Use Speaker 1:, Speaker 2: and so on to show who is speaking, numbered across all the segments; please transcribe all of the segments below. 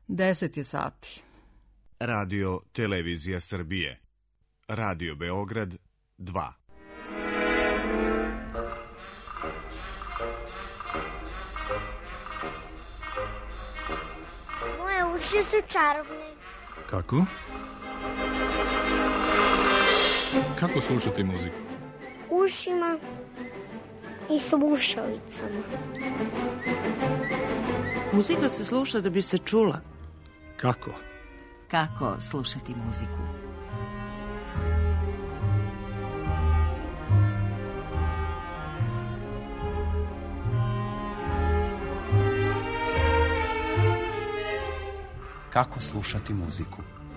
Speaker 1: 10 je sati.
Speaker 2: Radio Televizija Srbije. Radio Beograd 2.
Speaker 3: Moje uši su čarobne.
Speaker 4: Kako? Kako slušati muziku?
Speaker 3: Ušima i slušalicama.
Speaker 5: Muzika se sluša da bi se čula.
Speaker 4: Kako?
Speaker 1: Kako slušati muziku?
Speaker 6: Kako slušati muziku?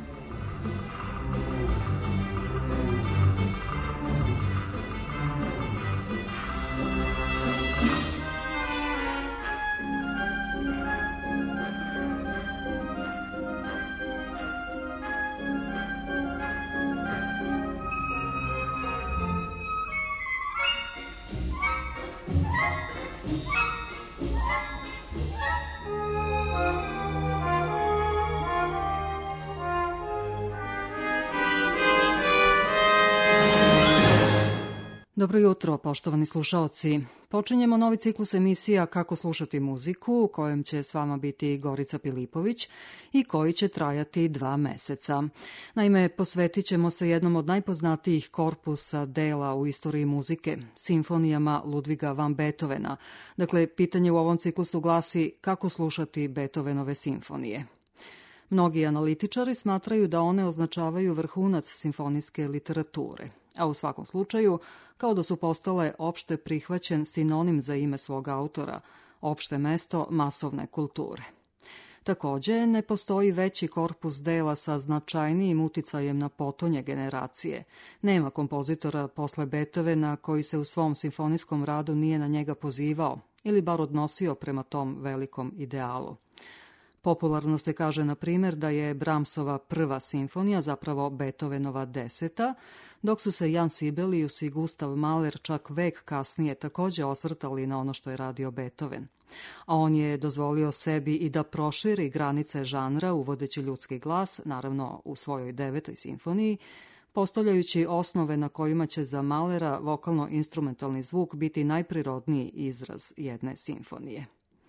Speaker 1: Dobro jutro, poštovani slušaoci. Počinjemo novi ciklus emisija Kako slušati muziku, u kojem će s vama biti Gorica Pilipović i koji će trajati 2 meseca. Naime, posvetit ćemo se jednom od najpoznatijih korpusa dela u istoriji muzike, simfonijama Ludviga van Beethovena. Dakle, pitanje u ovom ciklusu glasi kako slušati Beethovenove simfonije. Mnogi analitičari smatraju da one označavaju vrhunac simfonijske literature, a u svakom slučaju kao da su postale opšte prihvaćen sinonim za ime svog autora, opšte mesto masovne kulture. Takođe, ne postoji veći korpus dela sa značajnijim uticajem na potonje generacije. Nema kompozitora posle Beethovena koji se u svom simfonijskom radu nije na njega pozivao ili bar odnosio prema tom velikom idealu. Popularno se kaže, na primjer, da je Brahmsova prva simfonija zapravo Beethovenova 10., dok su se Jan Sibelius i Gustav Mahler čak vek kasnije takođe osvrtali na ono što je radio Beethoven. A on je dozvolio sebi i da proširi granice žanra uvodeći ljudski glas, naravno u svojoj 9. simfoniji, postavljajući osnove na kojima će za Mahlera vokalno-instrumentalni zvuk biti najprirodniji izraz jedne simfonije.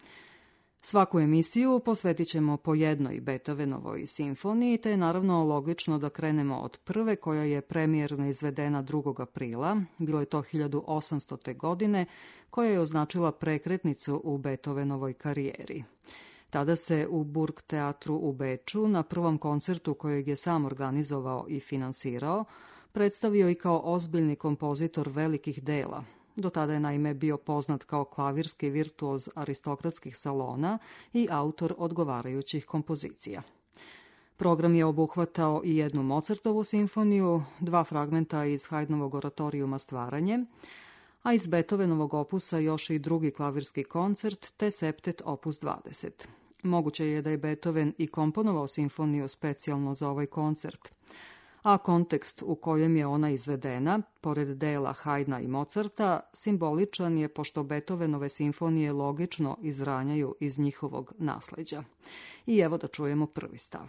Speaker 1: Svaku emisiju posvetit ćemo po jednoj Beethovenovoj simfoniji, te je naravno logično da krenemo od prve koja je premijerno izvedena 2. aprila, bilo je to 1800. godine, koja je označila prekretnicu u Beethovenovoj karijeri. Tada se u Burgteatru u Beču, na prvom koncertu kojeg je sam organizovao i finansirao, predstavio i kao ozbiljni kompozitor velikih dela. Do tada je naime bio poznat kao klavirski virtuoz aristokratskih salona i autor odgovarajućih kompozicija. Program je obuhvatao i jednu Mozartovu simfoniju, 2 fragmenta iz Haydnovog oratorijuma Stvaranje, a iz Beethovenovog opusa još i 2. klavirski koncert te septet opus 20. Moguće je da je Beethoven i komponovao simfoniju specijalno za ovaj koncert, a kontekst u kojem je ona izvedena, pored dela Haydna i Mozarta, simboličan je pošto Beethovenove simfonije logično izranjaju iz njihovog nasleđa. I evo da čujemo prvi stav.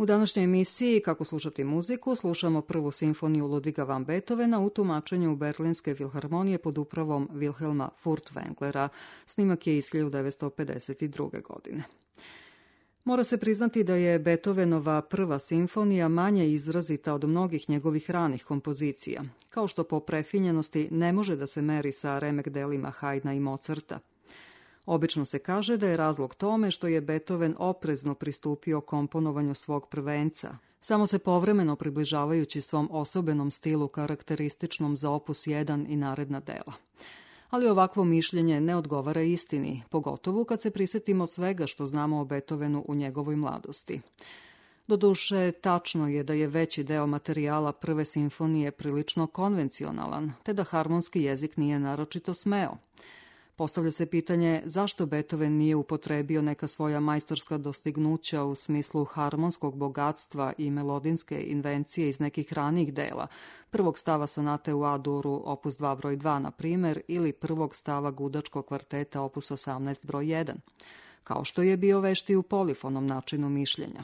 Speaker 1: U današnjoj emisiji Kako slušati muziku slušamo prvu simfoniju Ludviga van Beethovena u tumačenju Berlinske filharmonije pod upravom Wilhelma Furtwänglera. Snimak je iz 1952. godine. Mora se priznati da je Beethovenova prva simfonija manje izrazita od mnogih njegovih ranih kompozicija, kao što po prefinjenosti ne može da se meri sa remek delima Haydna i Mozarta. Obično se kaže da je razlog tome što je Beethoven oprezno pristupio komponovanju svog prvenca, samo se povremeno približavajući svom osobenom stilu karakterističnom za opus 1 i naredna dela. Ali ovakvo mišljenje ne odgovara istini, pogotovo kad se prisetimo svega što znamo o Beethovenu u njegovoj mladosti. Doduše, tačno je da je veći deo materijala prve simfonije prilično konvencionalan, te da harmonski jezik nije naročito smeo. Postavlja se pitanje zašto Beethoven nije upotrebio neka svoja majstorska dostignuća u smislu harmonskog bogatstva i melodinske invencije iz nekih ranijih dela, prvog stava sonate u A-duru opus 2 broj 2, na primer, ili prvog stava gudačkog kvarteta opus 18 broj 1, kao što je bio vešti u polifonom načinu mišljenja.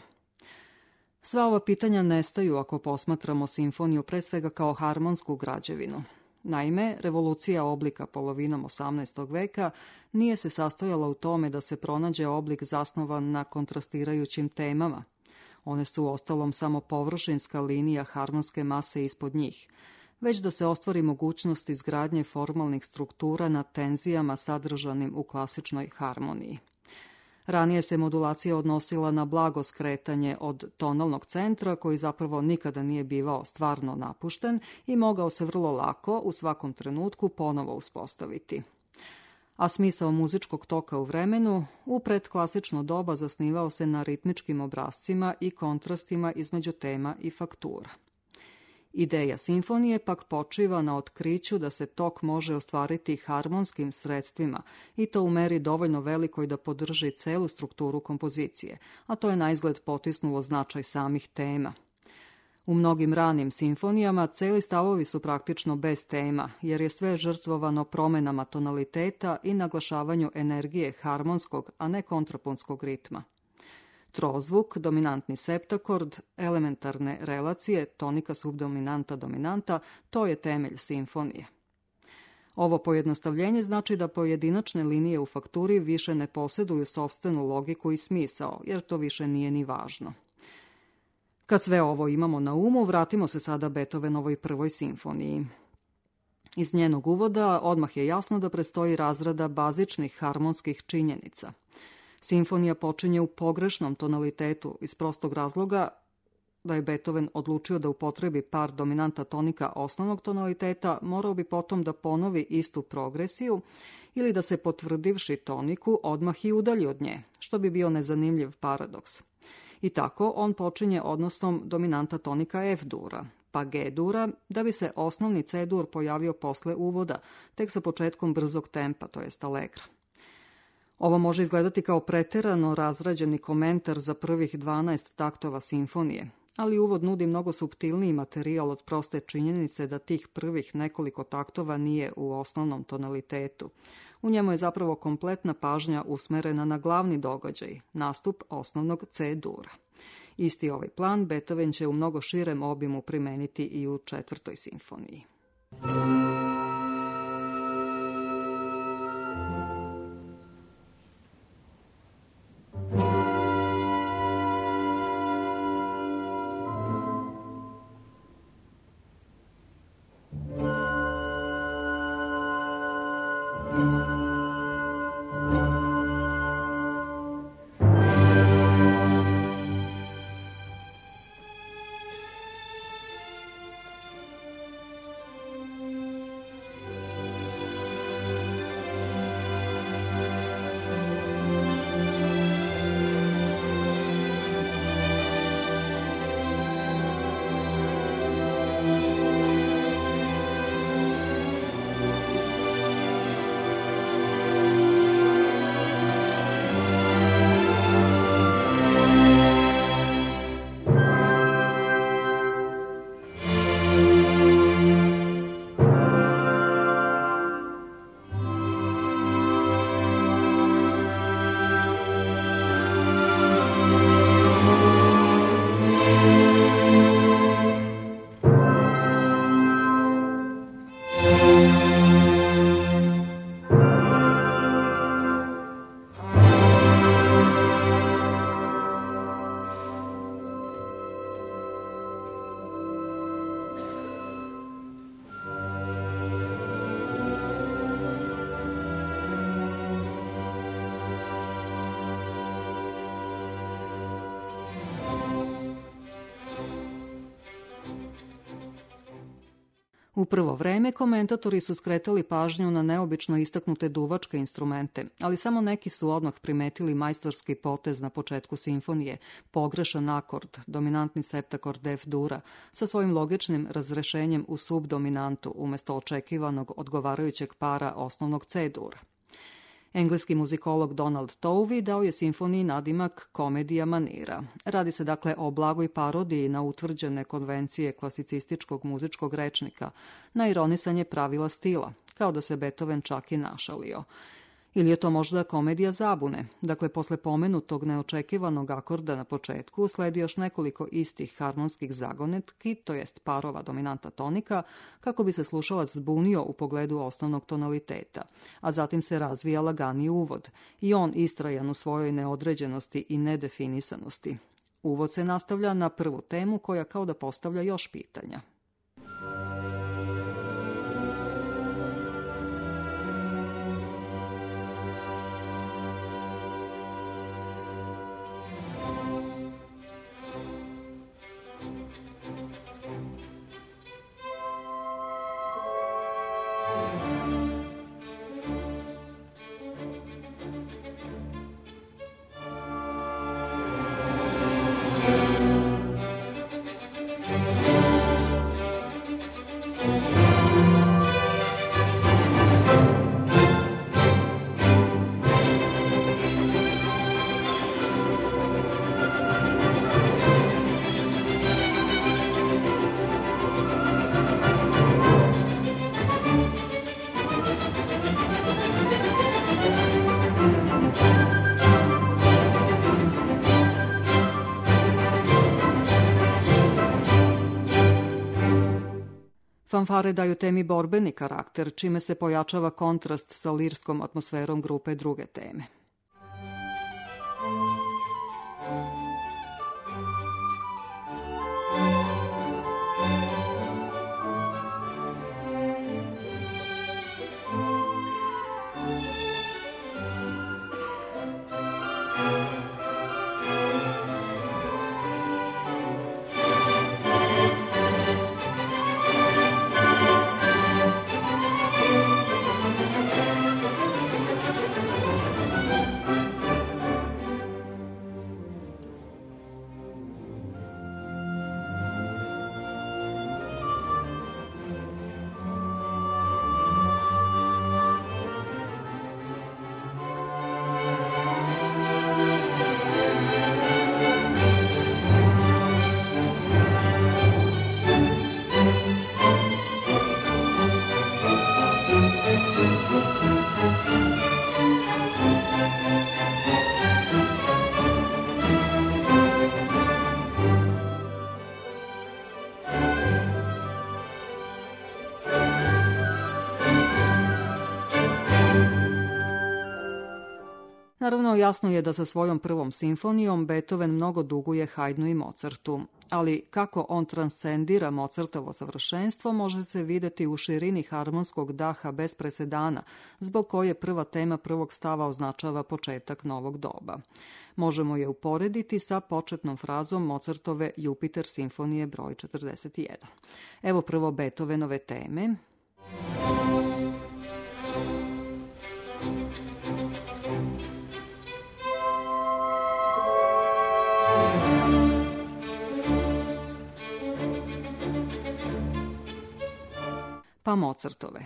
Speaker 1: Sva ova pitanja nestaju ako posmatramo simfoniju pre svega kao harmonsku građevinu. Naime, revolucija oblika polovinom 18. veka nije se sastojala u tome da se pronađe oblik zasnovan na kontrastirajućim temama. One su uostalom samo površinska linija harmonske mase ispod njih, već da se ostvari mogućnost izgradnje formalnih struktura na tenzijama sadržanim u klasičnoj harmoniji. Ranije se modulacija odnosila na blago skretanje od tonalnog centra, koji zapravo nikada nije bivao stvarno napušten i mogao se vrlo lako u svakom trenutku ponovo uspostaviti. A smisao muzičkog toka u vremenu u predklasično doba zasnivao se na ritmičkim obrascima i kontrastima između tema i faktura. Ideja simfonije pak počiva na otkriću da se tok može ostvariti harmonskim sredstvima i to u meri dovoljno velikoj da podrži celu strukturu kompozicije, a to je naizgled potisnulo značaj samih tema. U mnogim ranim simfonijama celi stavovi su praktično bez tema, jer je sve žrtvovano promenama tonaliteta i naglašavanju energije harmonskog, a ne kontrapunskog ritma. Trozvuk, dominantni septakord, elementarne relacije, tonika subdominanta dominanta, to je temelj simfonije. Ovo pojednostavljenje znači da pojedinačne linije u fakturi više ne posjeduju sopstvenu logiku i smisao, jer to više nije ni važno. Kad sve ovo imamo na umu, vratimo se sada Beethovenovoj prvoj simfoniji. Iz njenog uvoda odmah je jasno da predstoji razrada bazičnih harmonskih činjenica. Simfonija počinje u pogrešnom tonalitetu iz prostog razloga da je Beethoven odlučio da upotrebi par dominanta tonika osnovnog tonaliteta, morao bi potom da ponovi istu progresiju ili da se potvrdivši toniku odmah i udalji od nje, što bi bio nezanimljiv paradoks. I tako on počinje odnosom dominanta tonika F-dura, pa G-dura, da bi se osnovni C-dur pojavio posle uvoda, tek sa početkom brzog tempa, to jest allegra. Ovo može izgledati kao preterano razrađeni komentar za prvih 12 taktova simfonije, ali uvod nudi mnogo suptilniji materijal od proste činjenice da tih prvih nekoliko taktova nije u osnovnom tonalitetu. U njemu je zapravo kompletna pažnja usmerena na glavni događaj, nastup osnovnog C-dura. Isti ovaj plan Beethoven će u mnogo širem obimu primeniti i u 4. simfoniji. U prvo vreme komentatori su skretali pažnju na neobično istaknute duvačke instrumente, ali samo neki su odmah primetili majstorski potez na početku simfonije, pogrešan akord, dominantni septakord F-dura, sa svojim logičnim razrešenjem u subdominantu umesto očekivanog odgovarajućeg para osnovnog C-dura. Engleski muzikolog Donald Tovey dao je simfoniji nadimak komedija manira. Radi se dakle o blagoj parodiji na utvrđene konvencije klasicističkog muzičkog rečnika, na ironisanje pravila stila, kao da se Beethoven čak i našalio. Ili je to možda komedija zabune? Dakle, posle pomenutog neočekivanog akorda na početku sledi još nekoliko istih harmonskih zagonetki, to jest parova dominanta tonika, kako bi se slušalac zbunio u pogledu osnovnog tonaliteta, a zatim se razvija laganiji uvod, i on istrajan u svojoj neodređenosti i nedefinisanosti. Uvod se nastavlja na prvu temu koja kao da postavlja još pitanja. Fanfare daju temi borbeni karakter, čime se pojačava kontrast sa lirskom atmosferom grupe druge teme. Naravno, jasno je da sa svojom prvom simfonijom Beethoven mnogo duguje Haydnu i Mozartu, ali kako on transcendira Mozartovo savršenstvo može se videti u širini harmonskog daha bez presedana, zbog koje prva tema prvog stava označava početak novog doba. Možemo je uporediti sa početnom frazom Mozartove Jupiter simfonije broj 41. Evo prvo Beethovenove teme. Pa Mozartove.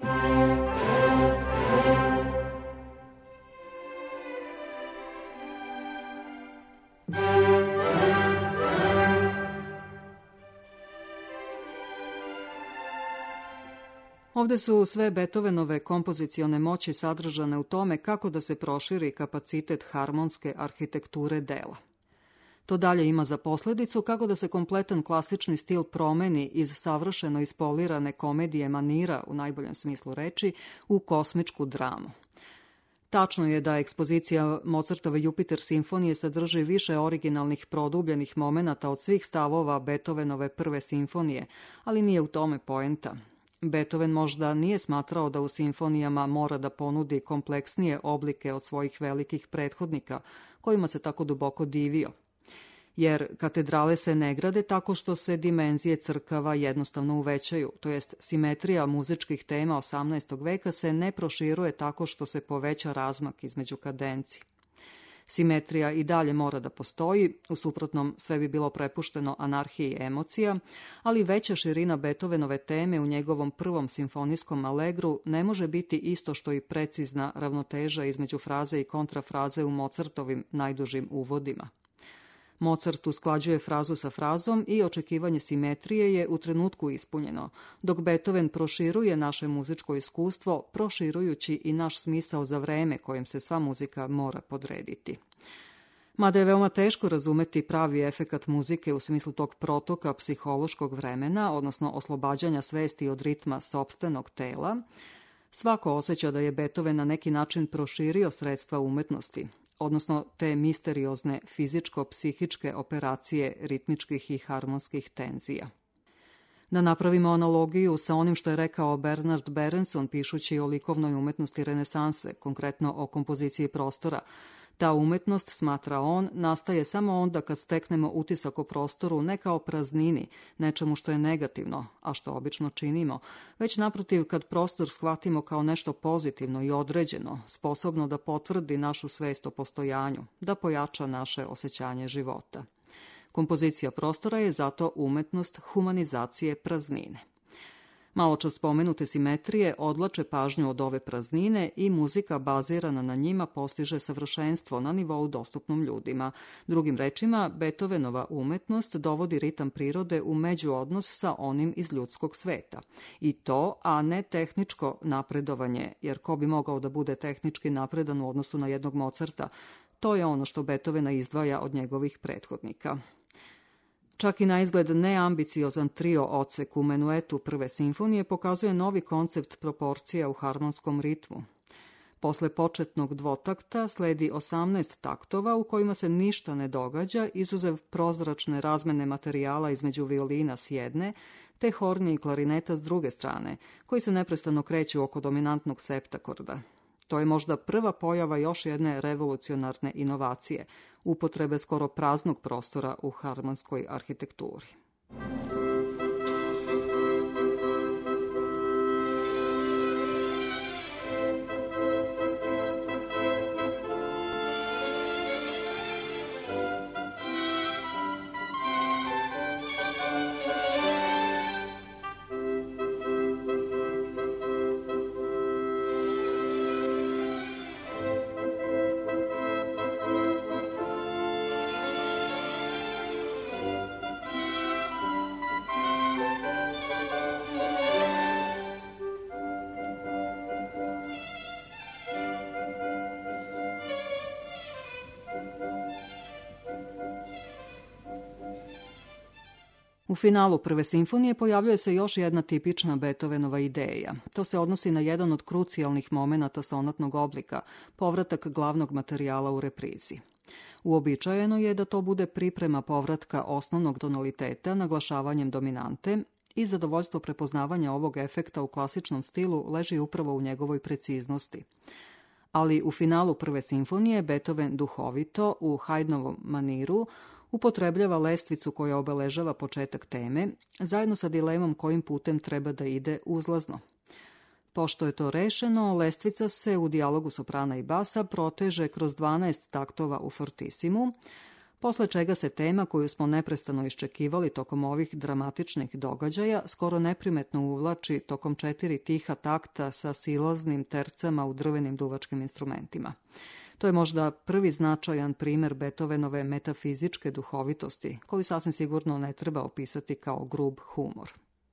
Speaker 1: Ovde su sve Beethovenove kompozicione moći sadržane u tome kako da se proširi kapacitet harmonske arhitekture dela. To dalje ima za posledicu kako da se kompletan klasični stil promeni iz savršeno ispolirane komedije manira, u najboljem smislu reči, u kosmičku dramu. Tačno je da ekspozicija Mozartove Jupiter simfonije sadrži više originalnih produbljenih momenata od svih stavova Beethovenove prve simfonije, ali nije u tome poenta. Beethoven možda nije smatrao da u simfonijama mora da ponudi kompleksnije oblike od svojih velikih prethodnika, kojima se tako duboko divio. jer katedrale se ne grade tako što se dimenzije crkava jednostavno uvećaju, to jest simetrija muzičkih tema 18. veka se ne proširuje tako što se poveća razmak između kadenci. Simetrija i dalje mora da postoji, u suprotnom sve bi bilo prepušteno anarhiji emocija, ali veća širina Beethovenove teme u njegovom prvom simfonijskom alegru ne može biti isto što i precizna ravnoteža između fraze i kontrafraze u Mozartovim najdužim uvodima. Mozart usklađuje frazu sa frazom i očekivanje simetrije je u trenutku ispunjeno, dok Beethoven proširuje naše muzičko iskustvo, proširujući i naš smisao za vreme kojem se sva muzika mora podrediti. Mada je veoma teško razumeti pravi efekat muzike u smislu tog protoka psihološkog vremena, odnosno oslobađanja svesti od ritma sopstvenog tela, svako osjeća da je Beethoven na neki način proširio sredstva umetnosti, odnosno te misteriozne fizičko-psihičke operacije ritmičkih i harmonskih tenzija. Da napravimo analogiju sa onim što je rekao Bernard Berenson pišući o likovnoj umetnosti renesanse, konkretno o kompoziciji prostora. Ta umetnost, smatra on, nastaje samo onda kad steknemo utisak o prostoru ne kao praznini, nečemu što je negativno, a što obično činimo, već naprotiv kad prostor shvatimo kao nešto pozitivno i određeno, sposobno da potvrdi našu svest o postojanju, da pojača naše osjećanje života. Kompozicija prostora je zato umetnost humanizacije praznine. Maločas spomenute simetrije odlače pažnju od ove praznine i muzika bazirana na njima postiže savršenstvo na nivou dostupnom ljudima. Drugim rečima, Beethovenova umetnost dovodi ritam prirode u međuodnos sa onim iz ljudskog sveta. I to, a ne tehničko napredovanje, jer ko bi mogao da bude tehnički napredan u odnosu na jednog Mozarta, to je ono što Beethovena izdvaja od njegovih prethodnika. Čak i na izgled neambiciozan trio odsek u menuetu prve simfonije pokazuje novi koncept proporcija u harmonskom ritmu. Posle početnog dvotakta sledi 18 taktova u kojima se ništa ne događa, izuzev prozračne razmene materijala između violina s jedne, te hornje i klarineta s druge strane, koji se neprestano kreću oko dominantnog septakorda. To je možda prva pojava još jedne revolucionarne inovacije, upotrebe skoro praznog prostora u harmonskoj arhitekturi. U finalu prve simfonije pojavljuje se još jedna tipična Beethovenova ideja. To se odnosi na jedan od krucijalnih momenata sonatnog oblika, povratak glavnog materijala u reprizi. Uobičajeno je da to bude priprema povratka osnovnog tonaliteta naglašavanjem dominante i zadovoljstvo prepoznavanja ovog efekta u klasičnom stilu leži upravo u njegovoj preciznosti. Ali u finalu prve simfonije Beethoven duhovito, u Haydnovom maniru, upotrebljava lestvicu koja obeležava početak teme, zajedno sa dilemom kojim putem treba da ide uzlazno. Pošto je to rešeno, lestvica se u dijalogu soprana i basa proteže kroz 12 taktova u fortisimu, posle čega se tema koju smo neprestano iščekivali tokom ovih dramatičnih događaja skoro neprimetno uvlači tokom 4 tiha takta sa silaznim tercama u drvenim duvačkim instrumentima. To je možda prvi značajan primer Beethovenove metafizičke duhovitosti, koju sasvim sigurno ne treba opisati kao grub humor.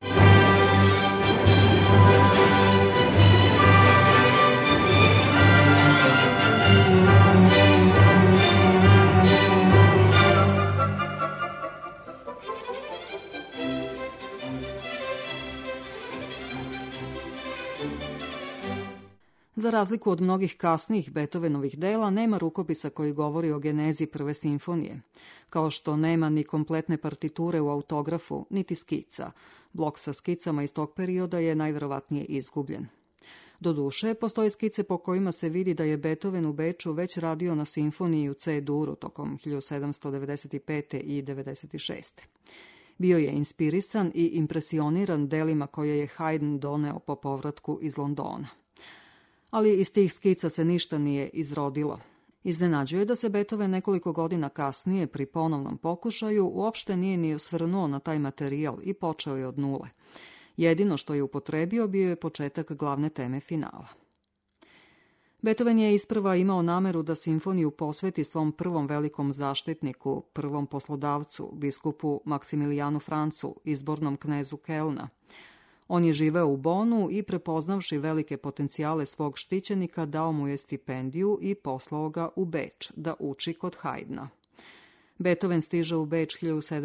Speaker 1: Za razliku od mnogih kasnijih Beethovenovih dela, nema rukopisa koji govori o genezi prve simfonije, kao što nema ni kompletne partiture u autografu, niti skica. Blok sa skicama iz tog perioda je najverovatnije izgubljen. Doduše, postoje skice po kojima se vidi da je Beethoven u Beču već radio na simfoniji u C-duru tokom 1795. i 96. Bio je inspirisan i impresioniran delima koje je Haydn doneo po povratku iz Londona. Ali iz tih skica se ništa nije izrodilo. Iznenađuje da se Beethoven nekoliko godina kasnije, pri ponovnom pokušaju, uopšte nije ni osvrnuo na taj materijal i počeo je od nule. Jedino što je upotrebio bio je početak glavne teme finala. Beethoven je isprva imao nameru da simfoniju posveti svom prvom velikom zaštitniku, prvom poslodavcu, biskupu Maksimilijanu Francu, izbornom knezu Kelna. On je živeo u Bonu i, prepoznavši velike potencijale svog štićenika, dao mu je stipendiju i poslao ga u Beč da uči kod Haydna. Beethoven stiže u Beč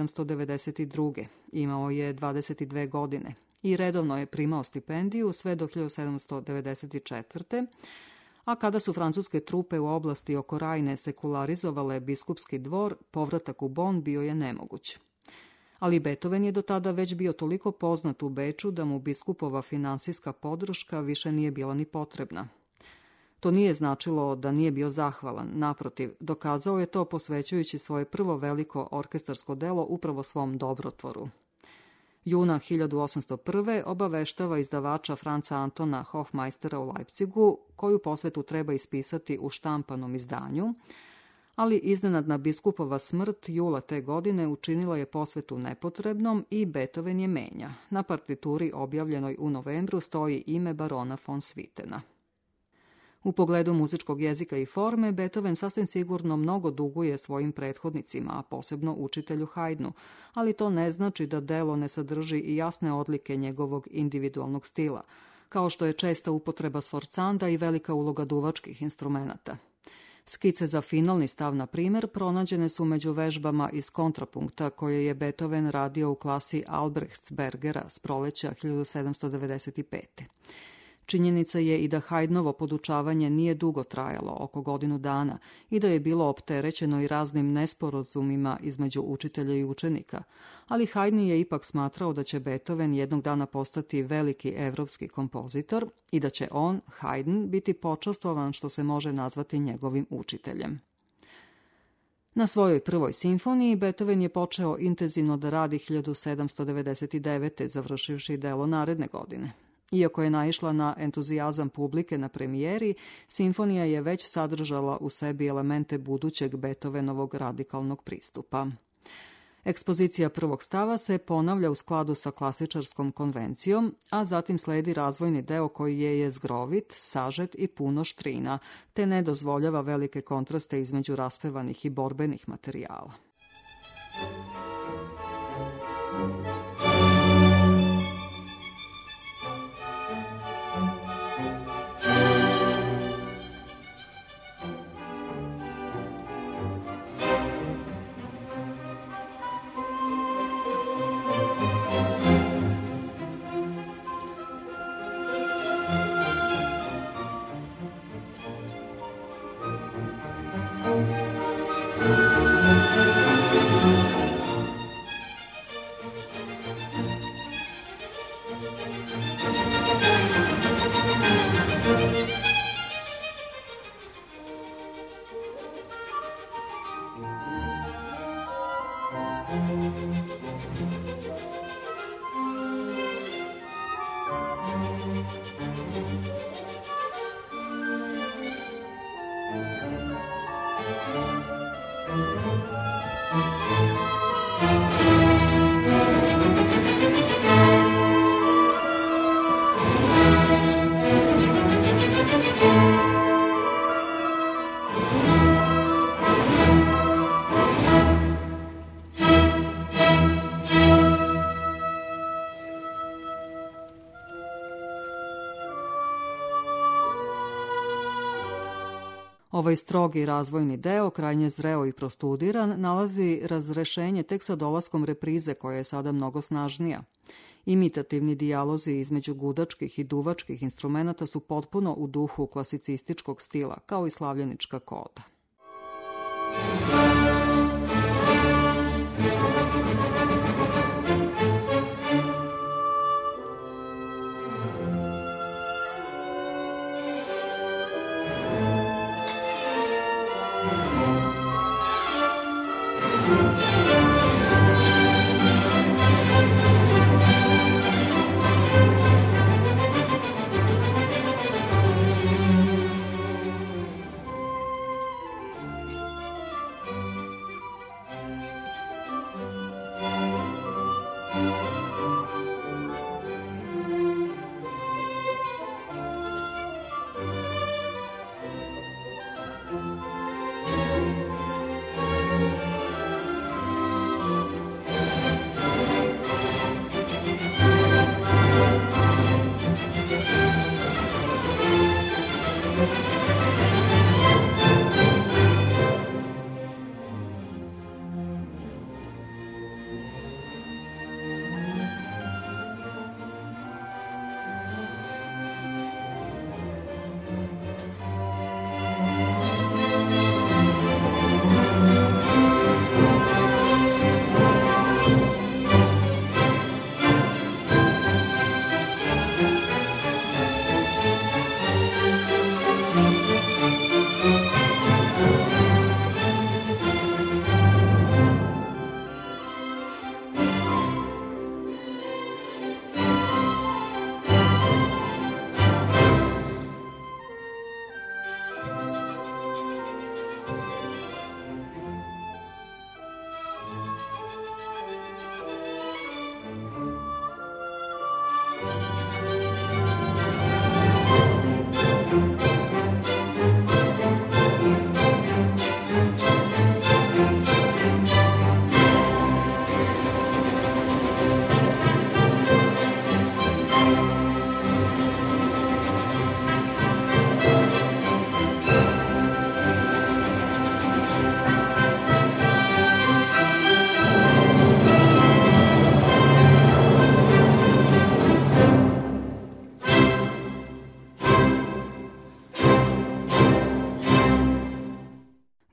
Speaker 1: 1792. Imao je 22 godine i redovno je primao stipendiju sve do 1794. A kada su francuske trupe u oblasti oko Rajne sekularizovale biskupski dvor, povratak u Bon bio je nemoguć. Ali Beethoven je do tada već bio toliko poznat u Beču da mu biskupova finansijska podrška više nije bila ni potrebna. To nije značilo da nije bio zahvalan, naprotiv, dokazao je to posvećujući svoje prvo veliko orkestarsko delo upravo svom dobrotvoru. Juna 1801. obaveštava izdavača Franca Antona Hofmeistera u Leipzigu, koju posvetu treba ispisati u štampanom izdanju, ali iznenadna biskupova smrt jula te godine učinila je posvetu nepotrebnom i Beethoven je menja. Na partituri objavljenoj u novembru stoji ime barona von Swietena. U pogledu muzičkog jezika i forme, Beethoven sasvim sigurno mnogo duguje svojim prethodnicima, a posebno učitelju Haydnu, ali to ne znači da delo ne sadrži i jasne odlike njegovog individualnog stila, kao što je česta upotreba sforzanda i velika uloga duvačkih instrumenata. Skice za finalni stav, na primer, pronađene su među vežbama iz kontrapunkta koje je Beethoven radio u klasi Albrechtsbergera s proleća 1795. Činjenica je i da Haydnovo podučavanje nije dugo trajalo, oko godinu dana, i da je bilo opterećeno i raznim nesporazumima između učitelja i učenika, ali Haydn je ipak smatrao da će Beethoven jednog dana postati veliki evropski kompozitor i da će on, Haydn, biti počastvovan što se može nazvati njegovim učiteljem. Na svojoj prvoj simfoniji Beethoven je počeo intenzivno da radi 1799. završivši delo naredne godine. Iako je naišla na entuzijazam publike na premijeri, simfonija je već sadržala u sebi elemente budućeg Beethovenovog radikalnog pristupa. Ekspozicija prvog stava se ponavlja u skladu sa klasičarskom konvencijom, a zatim sledi razvojni deo koji je jezgrovit, sažet i puno štrina, te ne dozvoljava velike kontraste između raspevanih i borbenih materijala. Ovaj strogi razvojni deo, krajnje zreo i prostudiran, nalazi razrešenje tek sa dolaskom reprize koja je sada mnogo snažnija. Imitativni dijalozi između gudačkih i duvačkih instrumenata su potpuno u duhu klasicističkog stila, kao i slavljenička koda.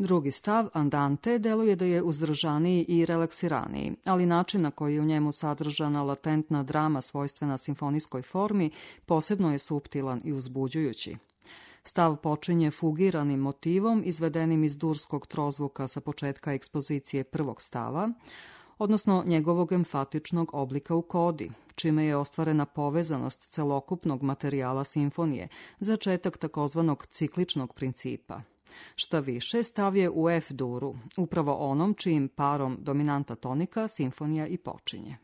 Speaker 1: Drugi stav, Andante, deluje da je uzdržaniji i relaksiraniji, ali način na koji je u njemu sadržana latentna drama svojstvena simfonijskoj formi posebno je suptilan i uzbuđujući. Stav počinje fugiranim motivom izvedenim iz durskog trozvuka sa početka ekspozicije prvog stava, odnosno njegovog emfatičnog oblika u kodi, čime je ostvarena povezanost celokupnog materijala simfonije, začetak takozvanog cikličnog principa. Šta više, stav je u F duru, upravo onom čijim parom dominanta tonika simfonija i počinje.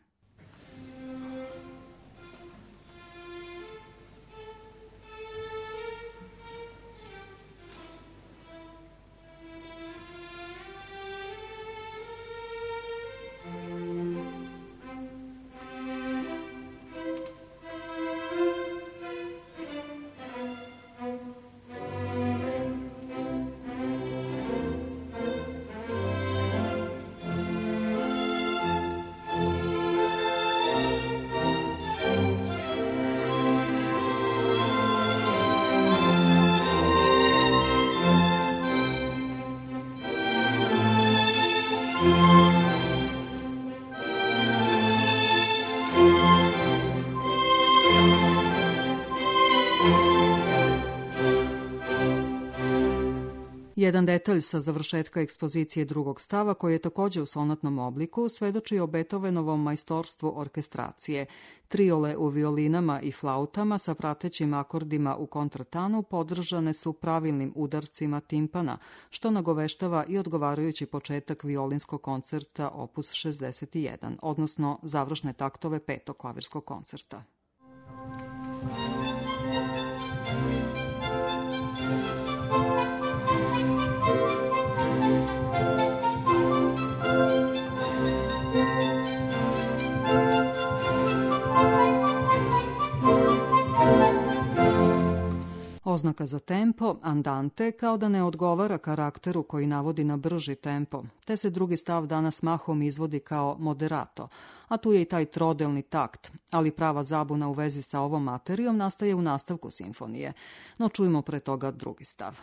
Speaker 1: Jedan detalj sa završetka ekspozicije drugog stava, koji je također u sonatnom obliku, svedoči o Beethovenovom majstorstvu orkestracije. Triole u violinama i flautama sa pratećim akordima u kontratanu podržane su pravilnim udarcima timpana, što nagoveštava i odgovarajući početak violinskog koncerta opus 61, odnosno završne taktove petog klavirskog koncerta. Oznaka za tempo, andante, kao da ne odgovara karakteru koji navodi na brži tempo, te se drugi stav danas mahom izvodi kao moderato, a tu je i taj trodelni takt, ali prava zabuna u vezi sa ovom materijom nastaje u nastavku simfonije. No čujmo pre toga drugi stav.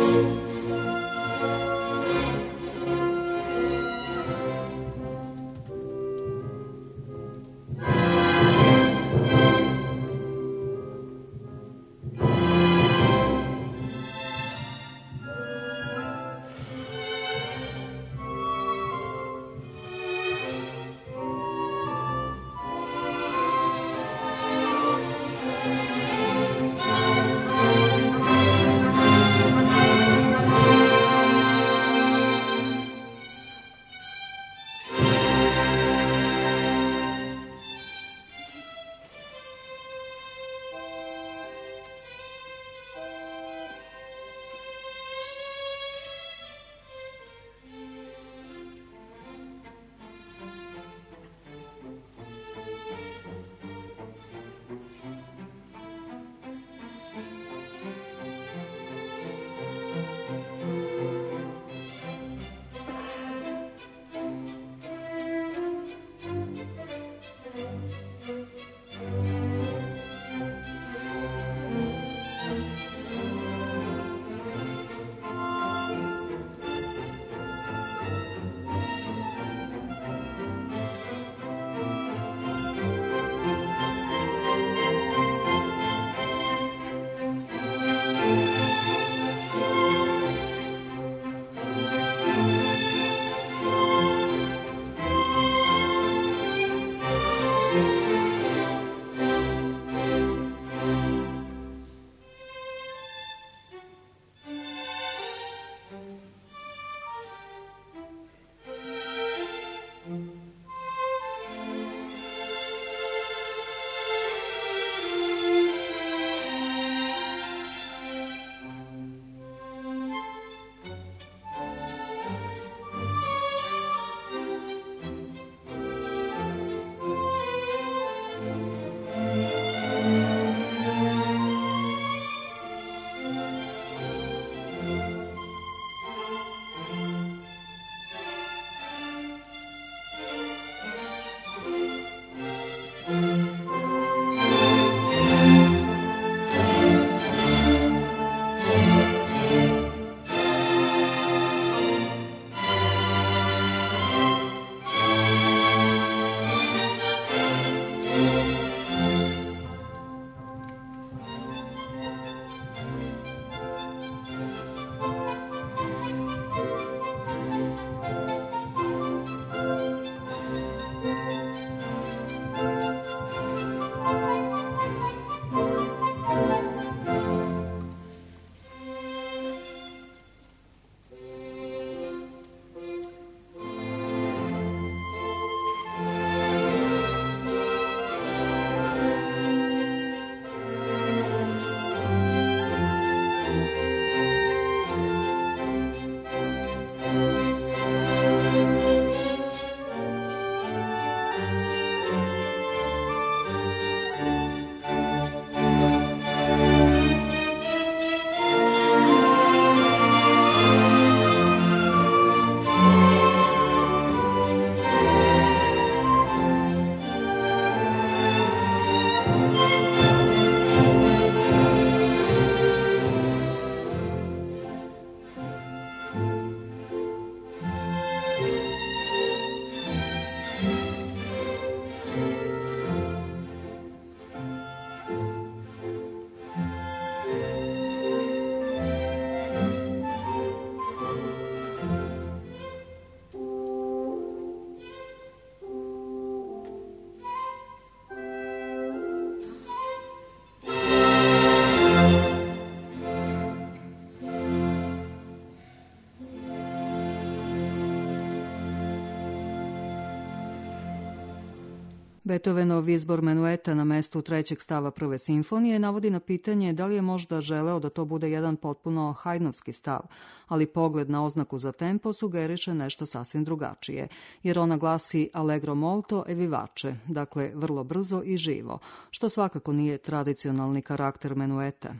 Speaker 1: Beethovenov izbor menueta na mestu trećeg stava prve simfonije navodi na pitanje da li je možda želeo da to bude jedan potpuno Haydnovski stav, ali pogled na oznaku za tempo sugeriše nešto sasvim drugačije, jer ona glasi allegro molto e vivace, dakle vrlo brzo i živo, što svakako nije tradicionalni karakter menueta.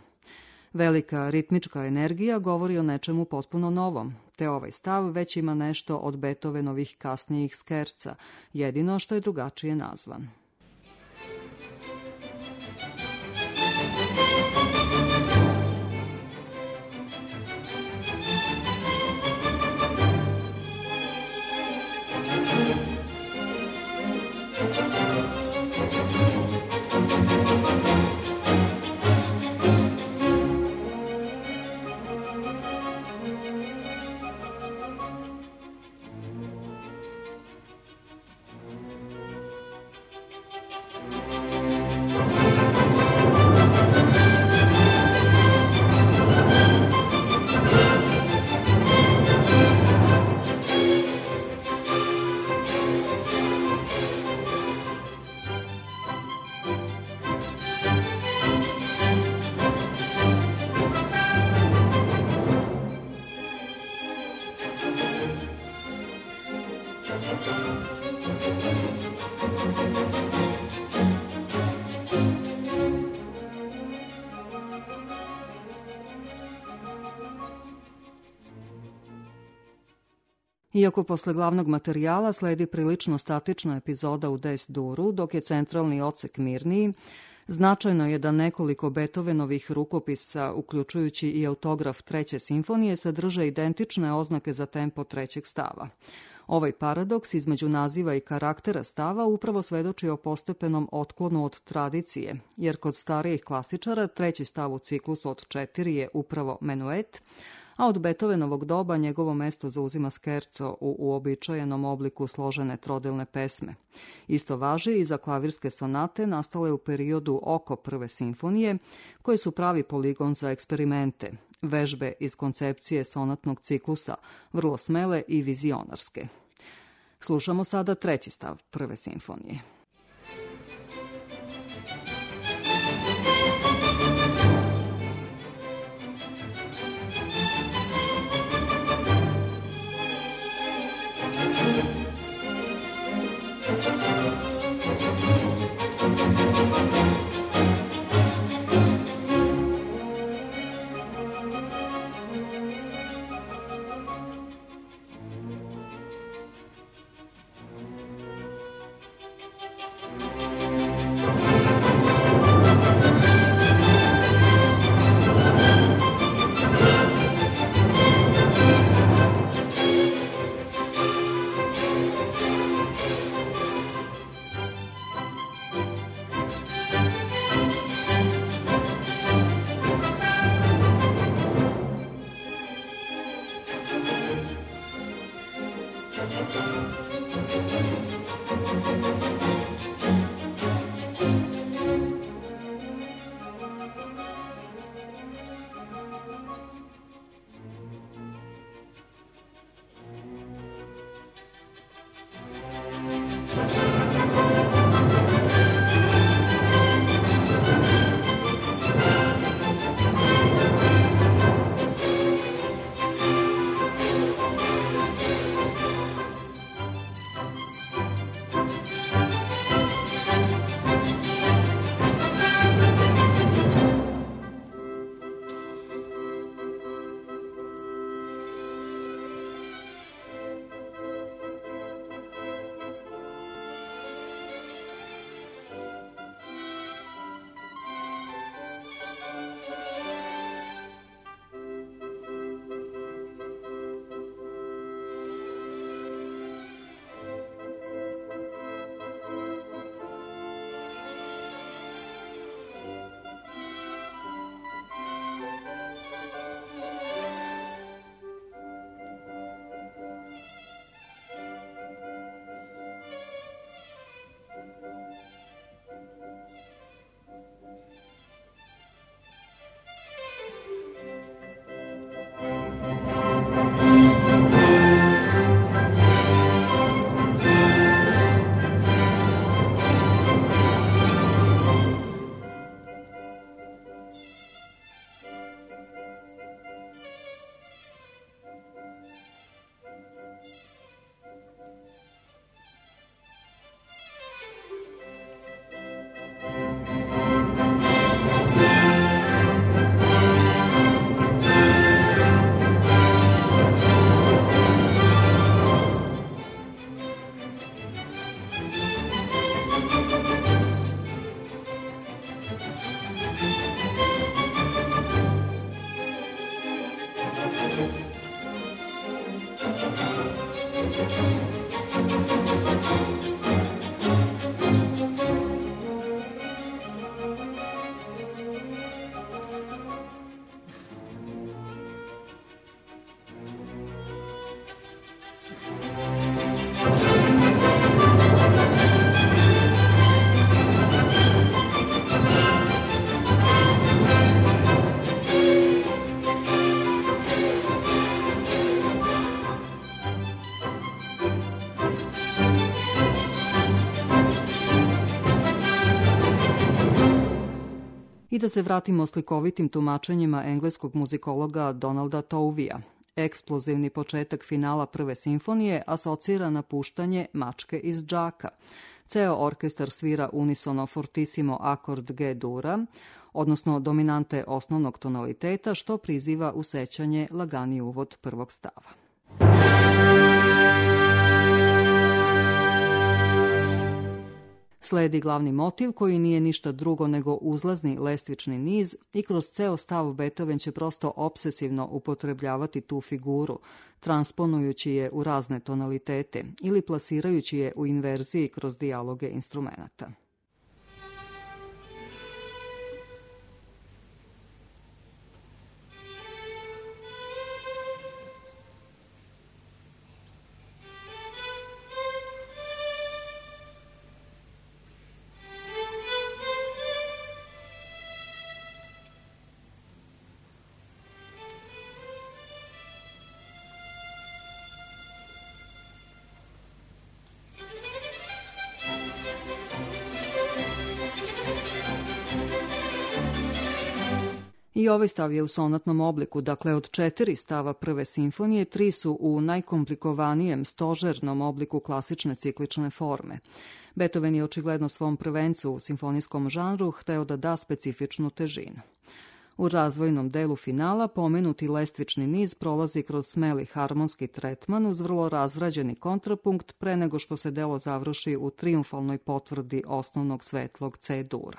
Speaker 1: Velika ritmička energija govori o nečemu potpuno novom, te ovaj stav već ima nešto od Beethovenovih kasnijih skerca, jedino što je drugačije nazvan. Iako posle glavnog materijala sledi prilično statična epizoda u Des-duru, dok je centralni odsek mirniji, značajno je da nekoliko Beethovenovih rukopisa, uključujući i autograf Treće simfonije, sadrže identične oznake za tempo trećeg stava. Ovaj paradoks između naziva i karaktera stava upravo svedoči o postepenom otklonu od tradicije, jer kod starijih klasičara treći stav u ciklusu od 4 je upravo menuet, a od Beethovenovog doba njegovo mesto zauzima skerco u uobičajenom obliku složene trodelne pesme. Isto važi i za klavirske sonate nastale u periodu oko prve simfonije, koje su pravi poligon za eksperimente, vežbe iz koncepcije sonatnog ciklusa, vrlo smele i vizionarske. Slušamo sada treći stav prve simfonije. I da se vratimo slikovitim tumačenjima engleskog muzikologa Donalda Tovija. Eksplozivni početak finala prve simfonije asocira na puštanje mačke iz džaka. Ceo orkestar svira unisono fortissimo akord G-dura, odnosno dominante osnovnog tonaliteta, što priziva u sećanje lagani uvod prvog stava. Sledi glavni motiv koji nije ništa drugo nego uzlazni lestvični niz i kroz ceo stav Beethoven će prosto obsesivno upotrebljavati tu figuru, transponujući je u razne tonalitete ili plasirajući je u inverziji kroz dijaloge instrumenata. I ovaj stav je u sonatnom obliku, dakle od 4 stava prve simfonije, 3 su u najkomplikovanije stožernom obliku klasične ciklične forme. Beethoven je očigledno svom prvencu u simfonijskom žanru hteo da da specifičnu težinu. U razvojnom delu finala pomenuti lestvični niz prolazi kroz smeli harmonski tretman uz vrlo razrađeni kontrapunkt pre nego što se delo završi u triumfalnoj potvrdi osnovnog svetlog C-dura.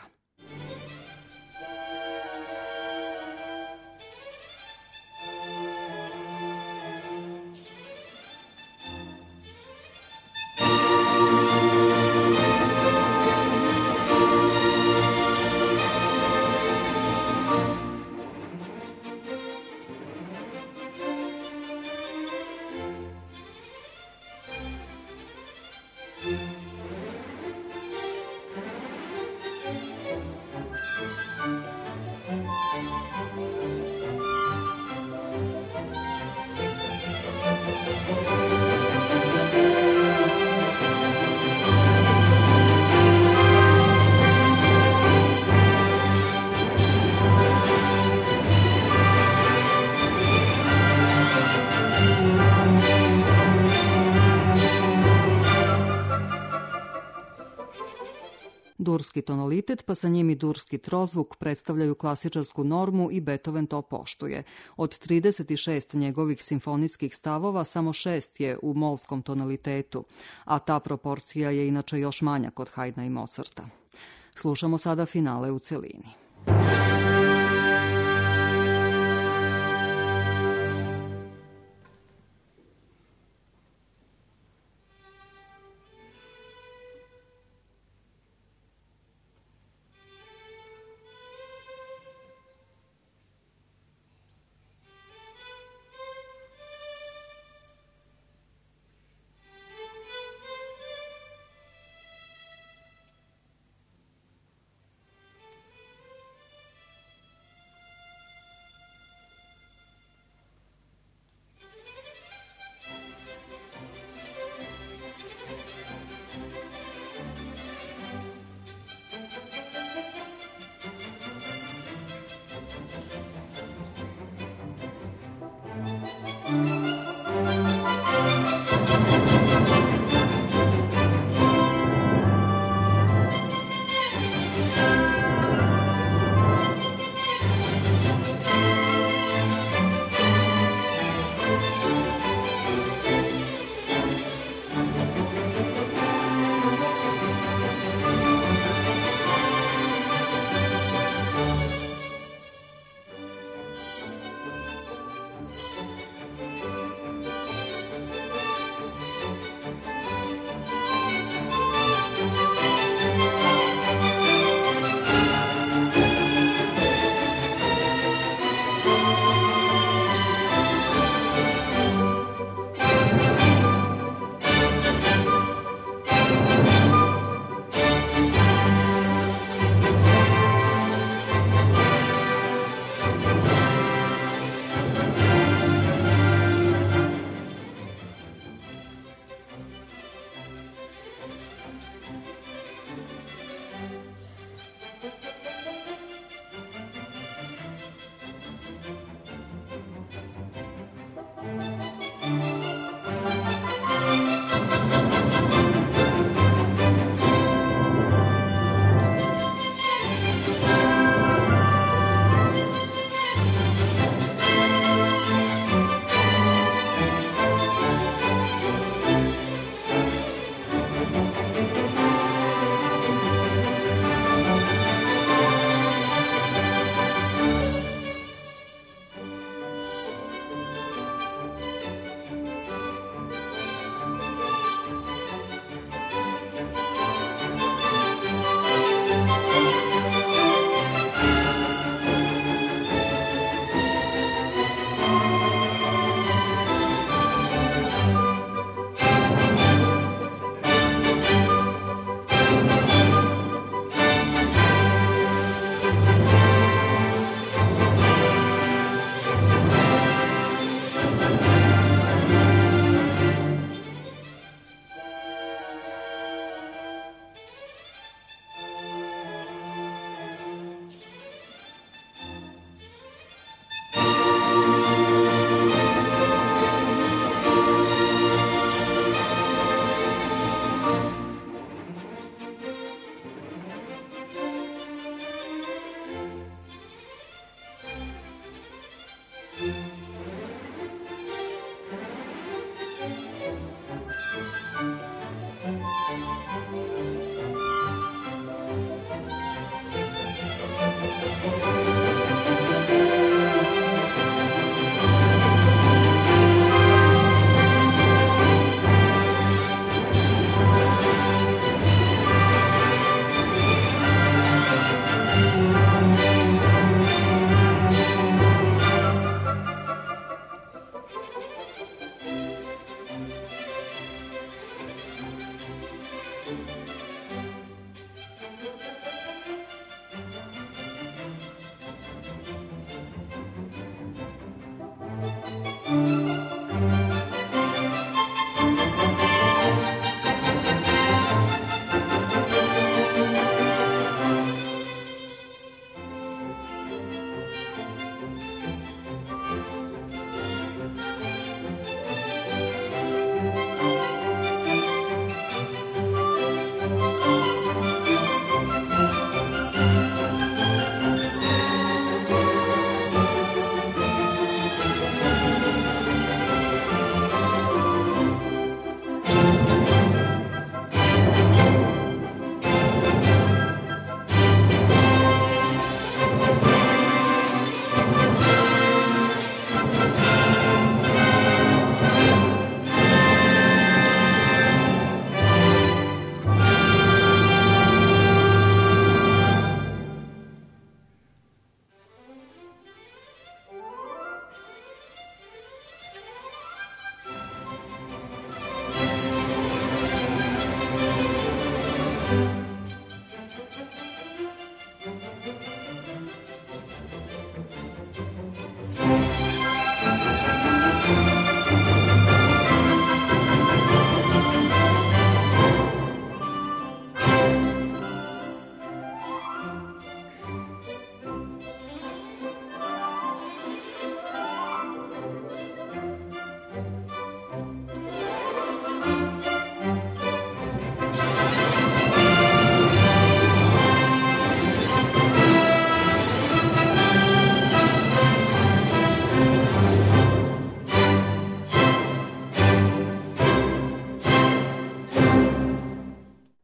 Speaker 1: Durski tonalitet, pa sa njim i durski trozvuk predstavljaju klasičarsku normu i Beethoven to poštuje. Od 36 njegovih simfonijskih stavova samo 6 je u molskom tonalitetu, a ta proporcija je inače još manja kod Haydna i Mozarta. Slušamo sada finale u celini.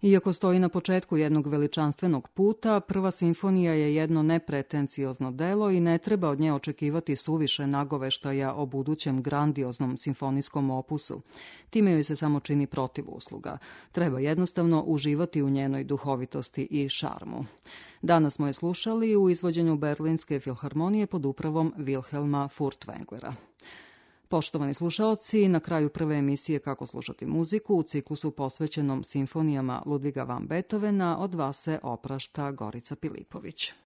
Speaker 1: Iako stoji na početku jednog veličanstvenog puta, Prva simfonija je jedno nepretenciozno delo i ne treba od nje očekivati suviše nagoveštaja o budućem grandioznom simfonijskom opusu. Time joj se samo čini protivusluga. Treba jednostavno uživati u njenoj duhovitosti i šarmu. Danas smo je slušali u izvođenju Berlinske filharmonije pod upravom Wilhelma Furtwänglera. Poštovani slušaoci, na kraju prve emisije Kako slušati muziku u ciklusu posvećenom simfonijama Ludviga van Beethovena od vas se oprašta Gorica Pilipović.